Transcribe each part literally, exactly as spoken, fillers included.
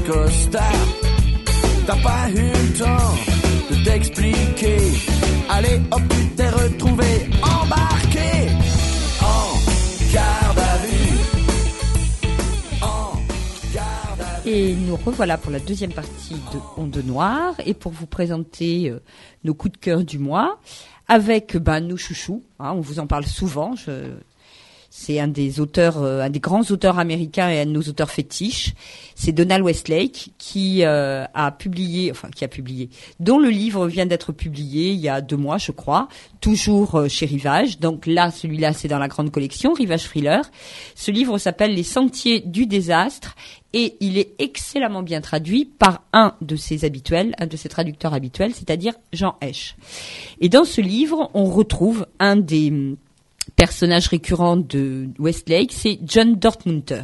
costard. T'as pas eu le temps de t'expliquer. Allez hop, tu t'es retrouvé embarqué en garde à vue. En garde à vue. Et nous revoilà pour la deuxième partie de Onde Noire et pour vous présenter euh, nos coups de cœur du mois avec ben, nos chouchous. Hein, on vous en parle souvent. Je... C'est un des auteurs, euh, un des grands auteurs américains et un de nos auteurs fétiches. C'est Donald Westlake qui euh, a publié, enfin qui a publié, dont le livre vient d'être publié il y a deux mois, je crois, toujours euh, chez Rivage. Donc là, celui-là, c'est dans la grande collection Rivage Thriller. Ce livre s'appelle Les Sentiers du désastre et il est excellemment bien traduit par un de ses habituels, un de ses traducteurs habituels, c'est-à-dire Jean Hesch. Et dans ce livre, on retrouve un des personnage récurrent de Westlake, c'est John Dortmunter,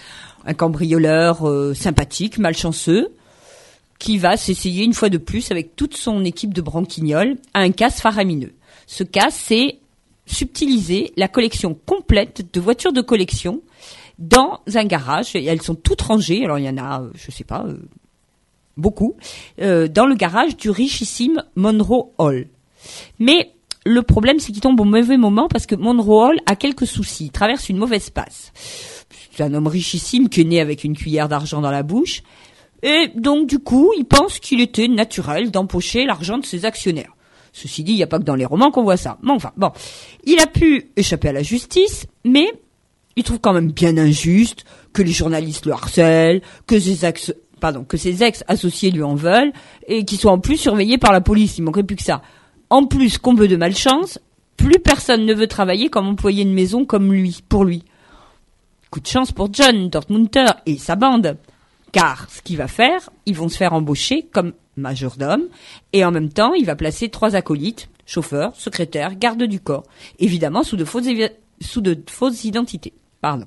un cambrioleur euh, sympathique, malchanceux, qui va s'essayer une fois de plus avec toute son équipe de branquignoles à un casse faramineux. Ce casse, c'est subtiliser la collection complète de voitures de collection dans un garage. Et elles sont toutes rangées, alors il y en a, euh, je sais pas, euh, beaucoup, euh, dans le garage du richissime Monroe Hall. Mais le problème, c'est qu'il tombe au mauvais moment parce que Monroe Hall a quelques soucis. Il traverse une mauvaise passe. C'est un homme richissime qui est né avec une cuillère d'argent dans la bouche. Et donc, du coup, il pense qu'il était naturel d'empocher l'argent de ses actionnaires. Ceci dit, il n'y a pas que dans les romans qu'on voit ça. Mais enfin, bon. Il a pu échapper à la justice, mais il trouve quand même bien injuste que les journalistes le harcèlent, que ses ex, pardon, que ses ex-associés lui en veulent, et qu'il soit en plus surveillé par la police. Il manquerait plus que ça. En plus, comble de malchance, plus personne ne veut travailler comme employé de maison comme lui, pour lui. Coup de chance pour John Dortmunter et sa bande. Car, ce qu'il va faire, ils vont se faire embaucher comme majordome, et en même temps, il va placer trois acolytes, chauffeurs, secrétaires, gardes du corps, évidemment sous de fausses, évi- sous de fausses identités. Pardon.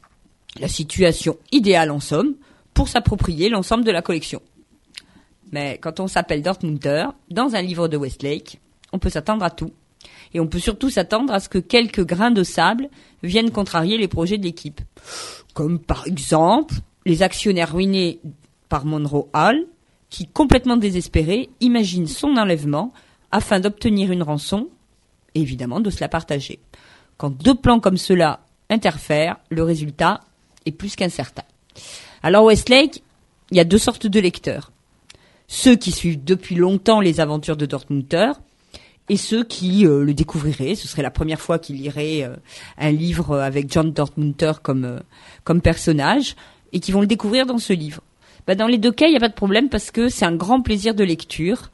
La situation idéale en somme, pour s'approprier l'ensemble de la collection. Mais quand on s'appelle Dortmunter, dans un livre de Westlake, on peut s'attendre à tout. Et on peut surtout s'attendre à ce que quelques grains de sable viennent contrarier les projets de l'équipe. Comme par exemple, les actionnaires ruinés par Monroe Hall, qui, complètement désespérés, imaginent son enlèvement afin d'obtenir une rançon et évidemment de se la partager. Quand deux plans comme ceux-là interfèrent, le résultat est plus qu'incertain. Alors Westlake, il y a deux sortes de lecteurs. Ceux qui suivent depuis longtemps les aventures de Dortmunter et ceux qui euh, le découvriraient. Ce serait la première fois qu'ils liraient euh, un livre avec John Dortmunter comme, euh, comme personnage et qui vont le découvrir dans ce livre. Bah, dans les deux cas, il n'y a pas de problème parce que c'est un grand plaisir de lecture.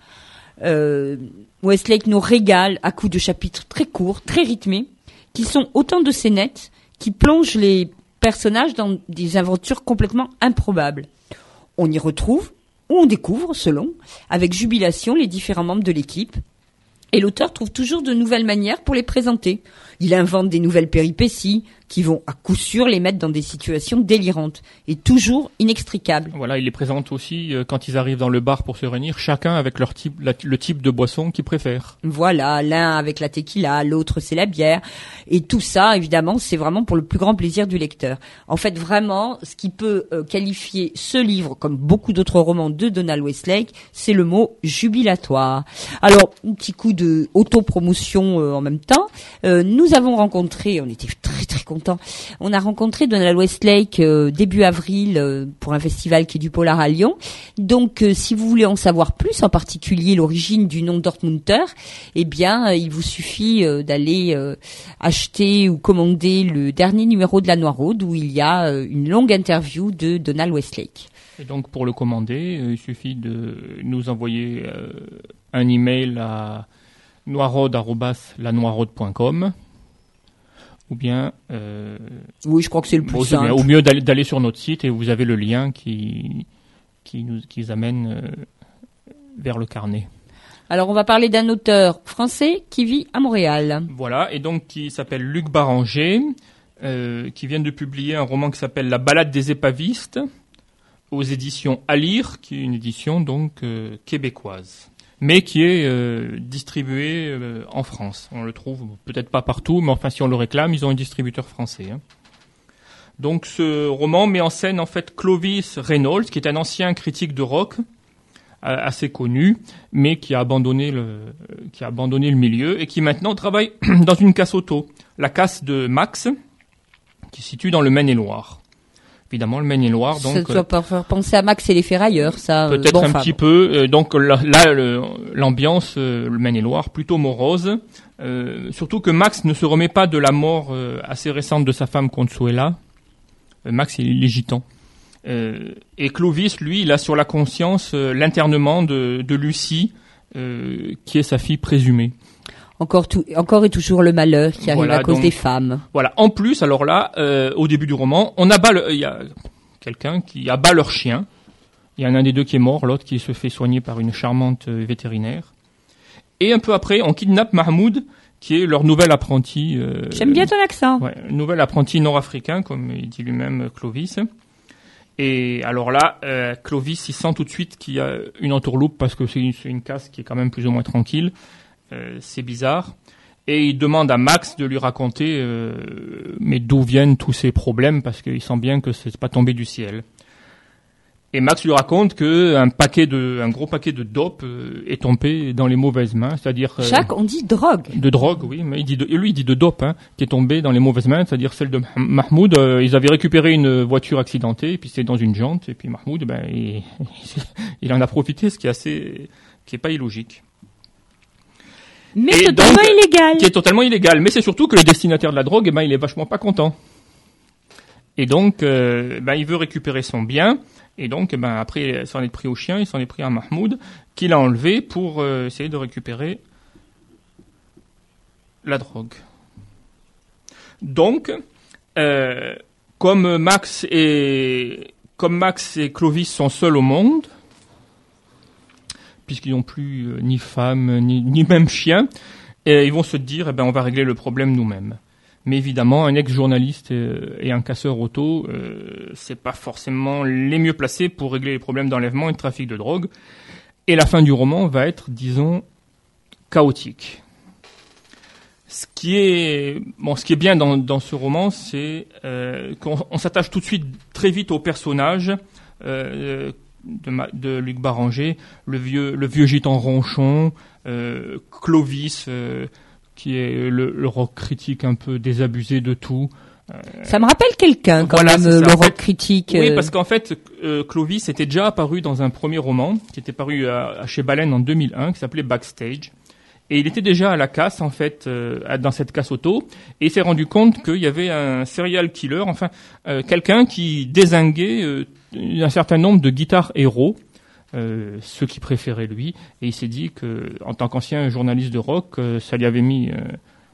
Euh, Westlake nous régale à coups de chapitres très courts, très rythmés, qui sont autant de scénettes qui plongent les personnages dans des aventures complètement improbables. On y retrouve, ou on découvre, selon, avec jubilation les différents membres de l'équipe. Et l'auteur trouve toujours de nouvelles manières pour les présenter. Il invente des nouvelles péripéties qui vont à coup sûr les mettre dans des situations délirantes et toujours inextricables. Voilà, il les présente aussi euh, quand ils arrivent dans le bar pour se réunir, chacun avec leur type, la, le type de boisson qu'ils préfèrent. Voilà, l'un avec la tequila, l'autre c'est la bière. Et tout ça, évidemment, c'est vraiment pour le plus grand plaisir du lecteur. En fait, vraiment, ce qui peut euh, qualifier ce livre, comme beaucoup d'autres romans de Donald Westlake, c'est le mot jubilatoire. Alors, un petit coup de autopromotion euh, en même temps. Euh, nous avons rencontré, on était très très contents, on a rencontré Donald Westlake euh, début avril euh, pour un festival qui est du Polar à Lyon. Donc, euh, si vous voulez en savoir plus, en particulier l'origine du nom Dortmunter, eh bien, euh, il vous suffit euh, d'aller euh, acheter ou commander le dernier numéro de la Noiraude où il y a euh, une longue interview de Donald Westlake. Et donc, pour le commander, euh, il suffit de nous envoyer euh, un email à noiraude arobase la noiraude point com ou bien euh, oui, je crois que c'est le plus bon, simple. Bien, ou mieux d'aller, d'aller sur notre site et vous avez le lien qui qui nous qui amène euh, vers le carnet. Alors, on va parler d'un auteur français qui vit à Montréal. Voilà, et donc qui s'appelle Luc Baranger, euh, qui vient de publier un roman qui s'appelle La Balade des épavistes aux éditions À lire, qui est une édition donc euh, québécoise, mais qui est euh, distribué euh, en France. On le trouve peut-être pas partout, mais enfin si on le réclame, ils ont un distributeur français. Hein. Donc ce roman met en scène en fait Clovis Reynolds, qui est un ancien critique de rock assez connu, mais qui a abandonné le qui a abandonné le milieu et qui maintenant travaille dans une casse auto, la casse de Max, qui se situe dans le Maine-et-Loire. Évidemment, le Maine-et-Loire. Donc, ça doit pas faire penser à Max et les ferrailleurs, ça. Peut-être bon, un enfin, petit bon. peu. Euh, donc là, là le, l'ambiance, euh, le Maine-et-Loire, plutôt morose. Euh, surtout que Max ne se remet pas de la mort euh, assez récente de sa femme Consuela. Euh, Max, il est gitan. Euh, et Clovis, lui, il a sur la conscience euh, l'internement de, de Lucie, euh, qui est sa fille présumée. Encore, tout, encore et toujours le malheur qui arrive Voilà, à cause donc, des femmes. Voilà. En plus, alors là, euh, au début du roman, on abat le, il y a quelqu'un qui abat leur chien. Il y en a un des deux qui est mort, l'autre qui se fait soigner par une charmante euh, vétérinaire. Et un peu après, on kidnappe Mahmoud, qui est leur nouvel apprenti. Euh, J'aime bien ton accent. Ouais, nouvel apprenti nord-africain, comme il dit lui-même Clovis. Et alors là, euh, Clovis, il sent tout de suite qu'il y a une entourloupe parce que c'est une, c'est une casse qui est quand même plus ou moins tranquille. Euh, c'est bizarre. Et il demande à Max de lui raconter euh, mais d'où viennent tous ces problèmes parce qu'il sent bien que c'est pas tombé du ciel. Et Max lui raconte que un paquet de, un gros paquet de dope euh, est tombé dans les mauvaises mains, c'est-à-dire euh, Jacques, on dit drogue. de drogue, oui, mais il dit de, lui il dit de dope, hein, qui est tombé dans les mauvaises mains, c'est-à-dire celle de Mahmoud. Euh, ils avaient récupéré une voiture accidentée, et puis c'était dans une jante, et puis Mahmoud, ben, il, il en a profité, ce qui est assez, qui est pas illogique. Mais Et totalement donc, illégal. Qui est totalement illégal, mais c'est surtout que le destinataire de la drogue, eh ben, il est vachement pas content. Et donc, euh, ben, il veut récupérer son bien. Et donc, ben, après, il s'en est pris au chien, il s'en est pris à Mahmoud, qu'il a enlevé pour euh, essayer de récupérer la drogue. Donc, euh, comme Max et comme Max et Clovis sont seuls au monde, puisqu'ils n'ont plus euh, ni femme, ni, ni même chien, et ils vont se dire, eh ben, on va régler le problème nous-mêmes. Mais évidemment, un ex-journaliste et un casseur auto, euh, c'est pas forcément les mieux placés pour régler les problèmes d'enlèvement et de trafic de drogue. Et la fin du roman va être, disons, chaotique. Ce qui est bon, ce qui est bien dans, dans ce roman, c'est euh, qu'on on s'attache tout de suite très vite au personnage euh, de, ma, de Luc Baranger, le vieux, le vieux gitan ronchon, euh, Clovis. Euh, qui est le, le rock critique un peu désabusé de tout. Euh, ça me rappelle quelqu'un quand voilà, même, ça, le en rock fait, critique. Oui, euh... parce qu'en fait, euh, Clovis était déjà apparu dans un premier roman, qui était paru à, à chez Baleine en deux mille un, qui s'appelait Backstage. Et il était déjà à la casse, en fait, euh, dans cette casse auto, et il s'est rendu compte qu'il y avait un serial killer, enfin, euh, quelqu'un qui dézinguait euh, un certain nombre de guitares héros, Euh, ceux qui préféraient lui, et il s'est dit que, en tant qu'ancien journaliste de rock, euh, ça lui avait mis euh,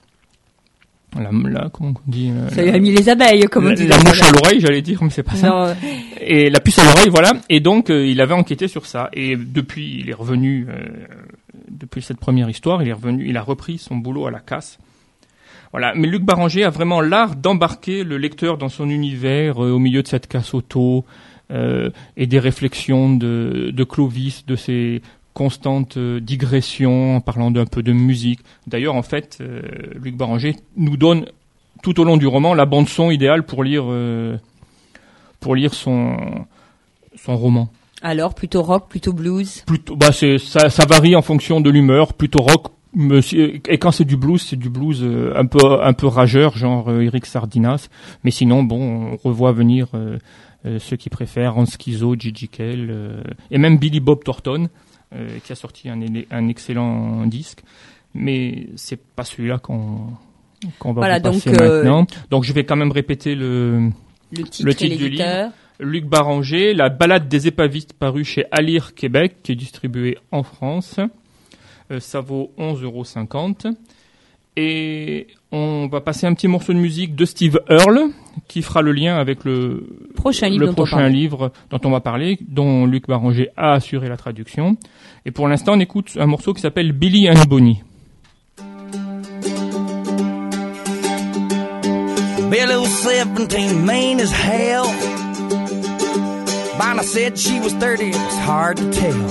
la, la comment on dit euh, ça lui a mis les abeilles, comme la, on dit. La mouche à l'oreille, j'allais dire, mais c'est pas ça. Non. Et la puce à l'oreille, voilà. Et donc, euh, il avait enquêté sur ça. Et depuis, il est revenu, euh, depuis cette première histoire, il est revenu, il a repris son boulot à la casse. Voilà. Mais Luc Baranger a vraiment l'art d'embarquer le lecteur dans son univers, euh, au milieu de cette casse auto. Euh, et des réflexions de, de Clovis, de ses constantes euh, digressions, en parlant d'un peu de musique. D'ailleurs, en fait, euh, Luc Baranger nous donne tout au long du roman la bande son idéale pour lire euh, pour lire son son roman. Alors, plutôt rock, plutôt blues. Plutôt, bah c'est ça, ça varie en fonction de l'humeur. Plutôt rock. Monsieur, et quand c'est du blues, c'est du blues euh, un peu un peu rageur, genre euh, Eric Sardinas. Mais sinon, bon, on revoit venir. Euh, Euh, ceux qui préfèrent Hans Schizo, Gigi Kell, euh, et même Billy Bob Thornton, euh, qui a sorti un, un excellent disque. Mais c'est pas celui-là qu'on, qu'on va voilà, vous passer donc, euh, maintenant. Donc je vais quand même répéter le, le titre, le titre et du l'éditeur. livre. Luc Baranger, La balade des épavistes, paru chez Alire Québec, qui est distribué en France. Euh, ça vaut onze euros cinquante. Et on va passer un petit morceau de musique de Steve Earle, qui fera le lien avec le prochain livre, le dont, prochain on livre dont on va parler, dont Luc Baranger a assuré la traduction. Et pour l'instant, on écoute un morceau qui s'appelle Billy and Bonnie. Billy was seventeen, mean as hell. Bonnie said she was thirty, it was hard to tell.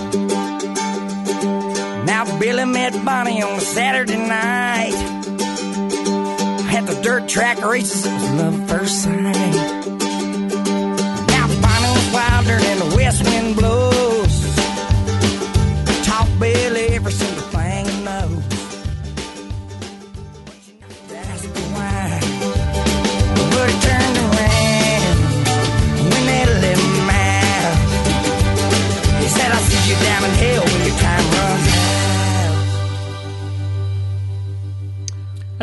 Now Billy met Bonnie on a Saturday night at the dirt track races. It was love at first sight.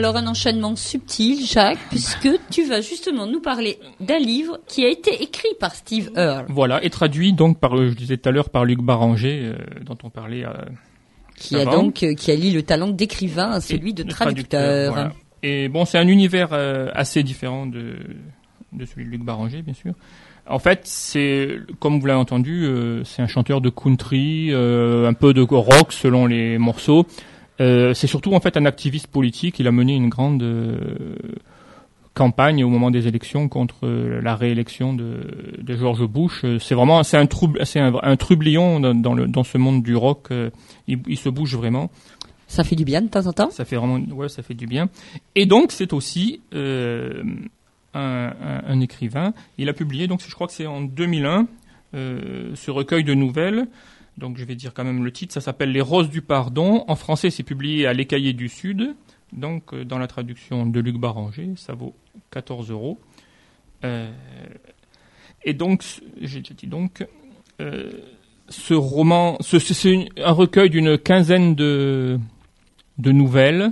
alors un enchaînement subtil, Jacques, puisque tu vas justement nous parler d'un livre qui a été écrit par Steve Earle. Voilà, et traduit donc par, je disais tout à l'heure, par Luc Baranger, euh, dont on parlait euh, qui a avant. donc, euh, qui allie le talent d'écrivain à celui de, de traducteur. traducteur voilà. Et bon, c'est un univers euh, assez différent de, de celui de Luc Baranger, bien sûr. En fait, c'est, comme vous l'avez entendu, euh, c'est un chanteur de country, euh, un peu de rock selon les morceaux. Euh, c'est surtout en fait un activiste politique. Il a mené une grande euh, campagne au moment des élections contre euh, la réélection de, de George Bush. C'est vraiment, c'est un trouble, c'est un, un trublion dans, dans le dans ce monde du rock. Euh, il, il se bouge vraiment. Ça fait du bien de temps en temps. Ça fait vraiment, ouais, ça fait du bien. Et donc c'est aussi euh, un, un, un écrivain. Il a publié, donc je crois que c'est en deux mille un, euh, ce recueil de nouvelles. Donc je vais dire quand même le titre. Ça s'appelle Les Roses du Pardon. En français, c'est publié à Les Cahiers du Sud. Donc euh, dans la traduction de Luc Baranger, ça vaut quatorze euros. Euh, et donc, j'ai dit donc. Euh, ce roman, ce, c'est un recueil d'une quinzaine de de nouvelles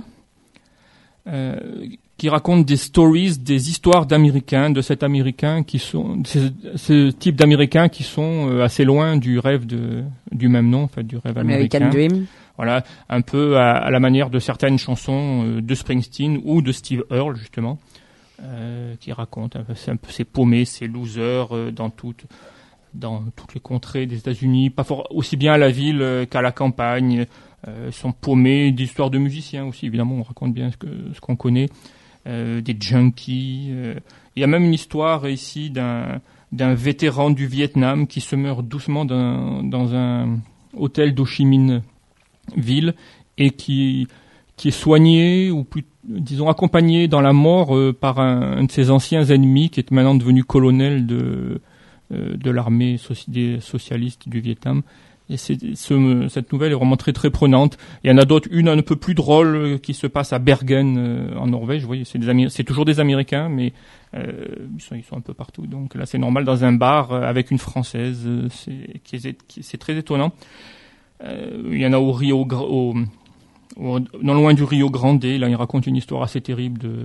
euh, qui racontent des stories, des histoires d'Américains, de cet Américain qui sont, ce, ce type d'Américains qui sont euh, assez loin du rêve de du même nom, en fait, du rêve américain. American Dream. Voilà, un peu à, à la manière de certaines chansons euh, de Springsteen ou de Steve Earle justement, euh, qui racontent un peu, c'est un peu ces paumés, ces losers euh, dans toutes dans toutes les contrées des États-Unis, pas fort, aussi bien à la ville euh, qu'à la campagne. Euh, sont paumés, des histoires de musiciens aussi, évidemment, on raconte bien ce, que, ce qu'on connaît, euh, des junkies. Euh. Il y a même une histoire ici d'un, d'un vétéran du Vietnam qui se meurt doucement dans, dans un hôtel d'Ho Chi Minh Ville et qui, qui est soigné, ou plus, disons accompagné dans la mort euh, par un, un de ses anciens ennemis qui est maintenant devenu colonel de, euh, de l'armée soci- des socialistes du Vietnam. Et c'est, ce, cette nouvelle est vraiment très très prenante. Il y en a d'autres, une un peu plus drôle euh, qui se passe à Bergen euh, en Norvège. Vous voyez, c'est, des Amé- c'est toujours des Américains, mais euh, ils, sont, ils sont un peu partout. Donc là, c'est normal dans un bar euh, avec une Française. Euh, c'est, qui est, qui, c'est très étonnant. Euh, il y en a au Rio, au, au, non loin du Rio Grande. Là, il raconte une histoire assez terrible de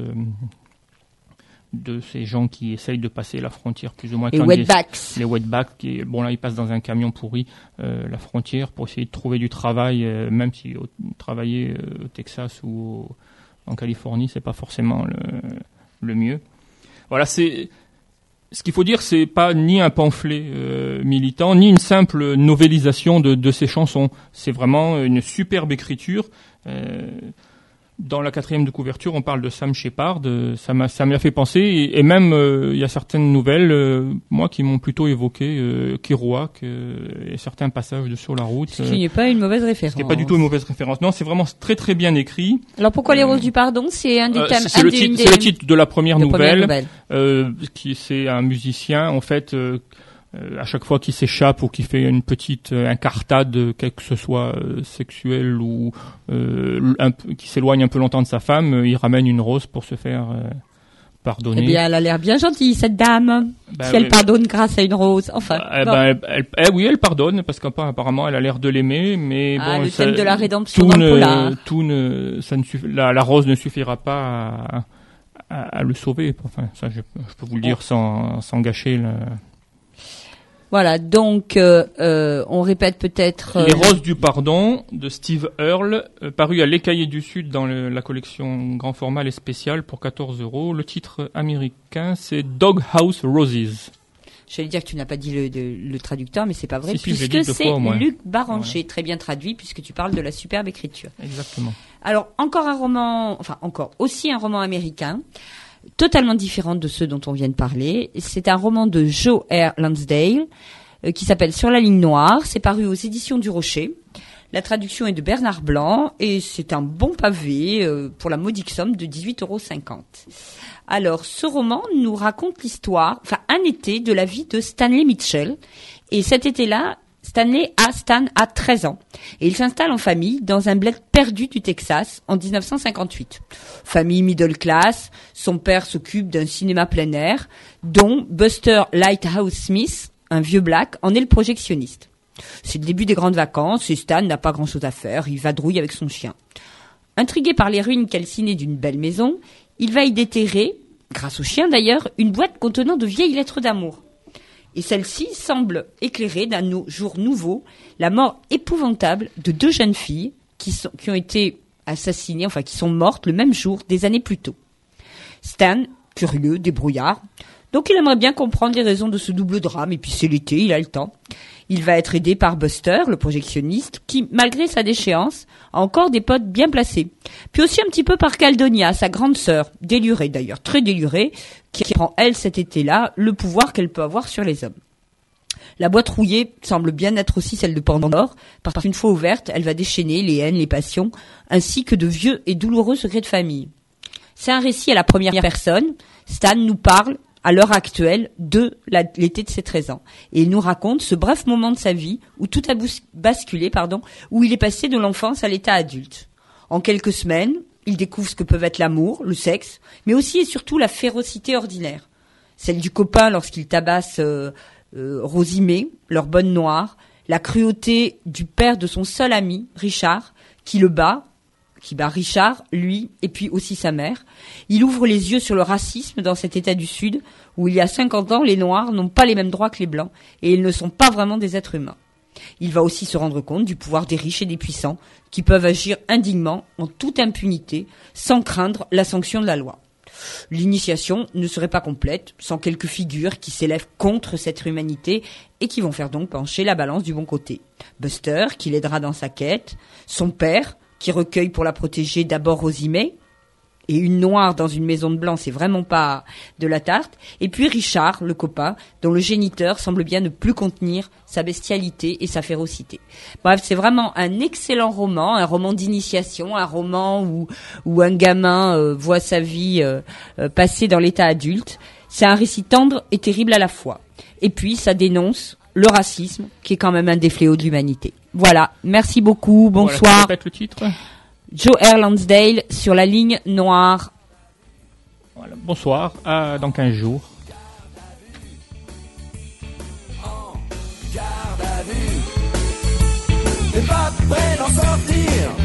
de ces gens qui essayent de passer la frontière plus ou moins. Les wetbacks. Les wetbacks, qui, bon là ils passent dans un camion pourri euh, la frontière pour essayer de trouver du travail, euh, même si au, travailler euh, au Texas ou au, en Californie c'est pas forcément le, le mieux. Voilà, c'est ce qu'il faut dire, c'est pas ni un pamphlet euh, militant, ni une simple novélisation de, de ces chansons. C'est vraiment une superbe écriture. Euh, Dans la quatrième de couverture, on parle de Sam Shepard. Euh, ça m'a, ça m'a fait penser, et, et même il euh, y a certaines nouvelles, euh, moi, qui m'ont plutôt évoqué euh, Kerouac euh, et certains passages de Sur la route. Ce qui n'est pas une mauvaise référence. Ce qui n'est pas du tout une mauvaise référence. Non, c'est vraiment très très bien écrit. Alors pourquoi les Roses du Pardon? C'est un des euh, thèmes. C'est, un le, des, titre, des, c'est le titre de la première de nouvelle. Première nouvelle. Euh, qui c'est un musicien en fait. Euh, Euh, à chaque fois qu'il s'échappe ou qu'il fait une petite euh, incartade, quel que ce soit euh, sexuelle ou euh, un peu, qui s'éloigne un peu longtemps de sa femme, euh, il ramène une rose pour se faire euh, pardonner. Eh bien, elle a l'air bien gentille, cette dame. Bah, si elle oui, pardonne grâce à une rose. Enfin. Euh, bon. bah, elle, elle, elle, oui, elle pardonne parce qu'apparemment elle a l'air de l'aimer, mais ah, bon. le ça, thème de la rédemption tout dans le ne, polar. tout ne, ça ne suffit, la, la rose ne suffira pas à, à, à le sauver. Enfin, ça, je, je peux vous le dire oh. sans, sans gâcher le. Voilà, donc euh, euh, on répète peut-être... Euh, Les Roses du Pardon de Steve Earle, euh, paru à Les Cahiers du Sud dans le, la collection grand format et spéciale pour quatorze euros. Le titre américain, c'est Doghouse Roses. J'allais dire que tu n'as pas dit le, le, le traducteur, mais c'est pas vrai, si, si, puisque c'est fois, Luc Baranger, voilà. Très bien traduit, puisque tu parles de la superbe écriture. Exactement. Alors, encore un roman, enfin encore, aussi un roman américain, totalement différent de ceux dont on vient de parler. C'est un roman de Joe R. Lansdale euh, qui s'appelle Sur la ligne noire. C'est paru aux éditions du Rocher. La traduction est de Bernard Blanc et c'est un bon pavé euh, pour la modique somme de dix-huit euros cinquante. Alors, ce roman nous raconte l'histoire, enfin un été de la vie de Stanley Mitchell. Et cet été-là, Stanley a, Stan a treize ans et il s'installe en famille dans un bled perdu du Texas en dix-neuf cent cinquante-huit. Famille middle class, son père s'occupe d'un cinéma plein air dont Buster Lighthouse Smith, un vieux black, en est le projectionniste. C'est le début des grandes vacances et Stan n'a pas grand-chose à faire, il vadrouille avec son chien. Intrigué par les ruines calcinées d'une belle maison, il va y déterrer, grâce au chien d'ailleurs, une boîte contenant de vieilles lettres d'amour. Et celle-ci semble éclairer d'un no- jour nouveau la mort épouvantable de deux jeunes filles qui, sont, qui ont été assassinées, enfin qui sont mortes le même jour des années plus tôt. Stan, curieux, débrouillard, donc il aimerait bien comprendre les raisons de ce double drame, et puis c'est l'été, il a le temps. Il va être aidé par Buster, le projectionniste, qui, malgré sa déchéance, a encore des potes bien placés. Puis aussi un petit peu par Caldonia, sa grande sœur, délurée d'ailleurs, très délurée, qui prend, elle, cet été-là, le pouvoir qu'elle peut avoir sur les hommes. La boîte rouillée semble bien être aussi celle de Pandore, parce qu'une fois ouverte, elle va déchaîner les haines, les passions, ainsi que de vieux et douloureux secrets de famille. C'est un récit à la première personne. Stan nous parle, à l'heure actuelle, de la, l'été de ses treize ans. Et il nous raconte ce bref moment de sa vie où tout a bous- basculé, pardon, où il est passé de l'enfance à l'état adulte. En quelques semaines, il découvre ce que peuvent être l'amour, le sexe, mais aussi et surtout la férocité ordinaire. Celle du copain lorsqu'il tabasse euh, euh, Rosimé, leur bonne noire, la cruauté du père de son seul ami, Richard, qui le bat, qui bat Richard, lui, et puis aussi sa mère. Il ouvre les yeux sur le racisme dans cet État du Sud, où il y a cinquante ans, les Noirs n'ont pas les mêmes droits que les Blancs, et ils ne sont pas vraiment des êtres humains. Il va aussi se rendre compte du pouvoir des riches et des puissants, qui peuvent agir indignement, en toute impunité, sans craindre la sanction de la loi. L'initiation ne serait pas complète sans quelques figures qui s'élèvent contre cette humanité et qui vont faire donc pencher la balance du bon côté. Buster, qui l'aidera dans sa quête, son père, qui recueille pour la protéger d'abord Rosimé, et une noire dans une maison de blanc, c'est vraiment pas de la tarte, et puis Richard, le copain, dont le géniteur semble bien ne plus contenir sa bestialité et sa férocité. Bref, c'est vraiment un excellent roman, un roman d'initiation, un roman où, où un gamin euh, voit sa vie euh, euh, passer dans l'état adulte. C'est un récit tendre et terrible à la fois. Et puis, ça dénonce le racisme, qui est quand même un des fléaux de l'humanité. Voilà, merci beaucoup, bonsoir. Voilà, répète le titre. Joe R. Lansdale sur la ligne noire. Voilà, bonsoir, à dans quinze jours. En garde à vue, t'es pas prêt d'en sortir.